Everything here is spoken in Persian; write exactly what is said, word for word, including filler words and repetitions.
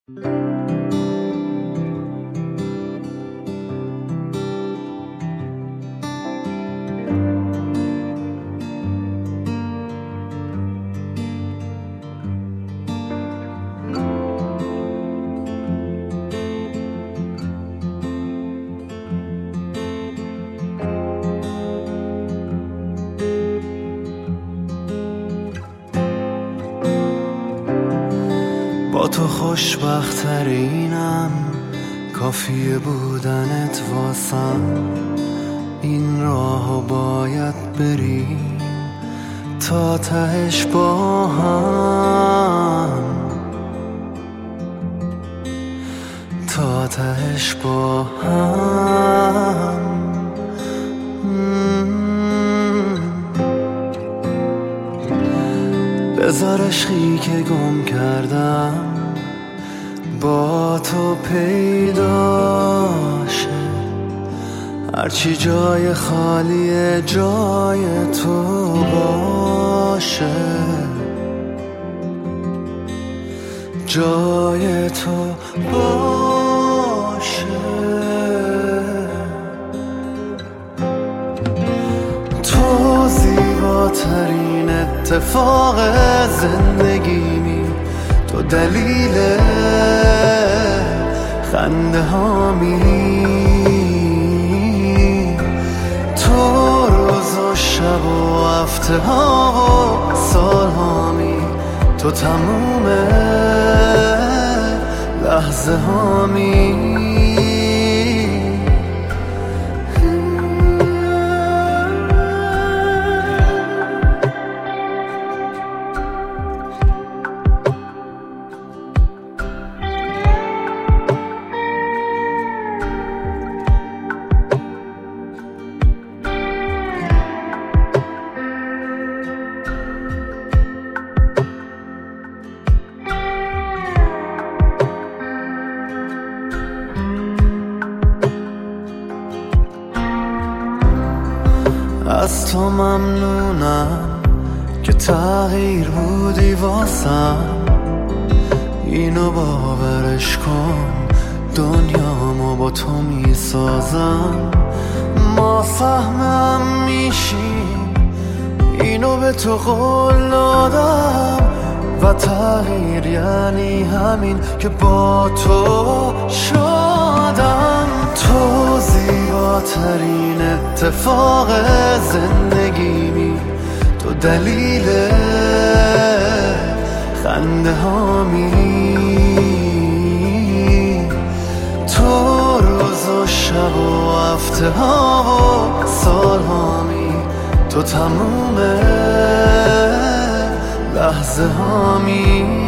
با تو خوشبخترینم، کافیه بودنت واسم. این راهو باید بریم تا تهش با هم، تا تهش با هم. بذار عشقی که گم کردم با تو پیدا شه، هرچی جای خالیه جای تو باشه، جای تو باشه. تو زیباترین اتفاق زندگیمی، تو دلیل خنده هامی، تو روز و شب و هفته ها و سال هامی، تو تموم لحظه هامی. از تو ممنونم که تغییر بودی واسم، اینو باورش کن، دنیامو با تو میسازم. ما فهمم میشیم، اینو به تو قول دادم، و تغییر یعنی همین که با تو شدم. تو زیباترین اتفاق زندگیمی، تو دلیل خنده هامی، تو روز و شب و هفته ها و سال هامی، تو تموم لحظه هامی.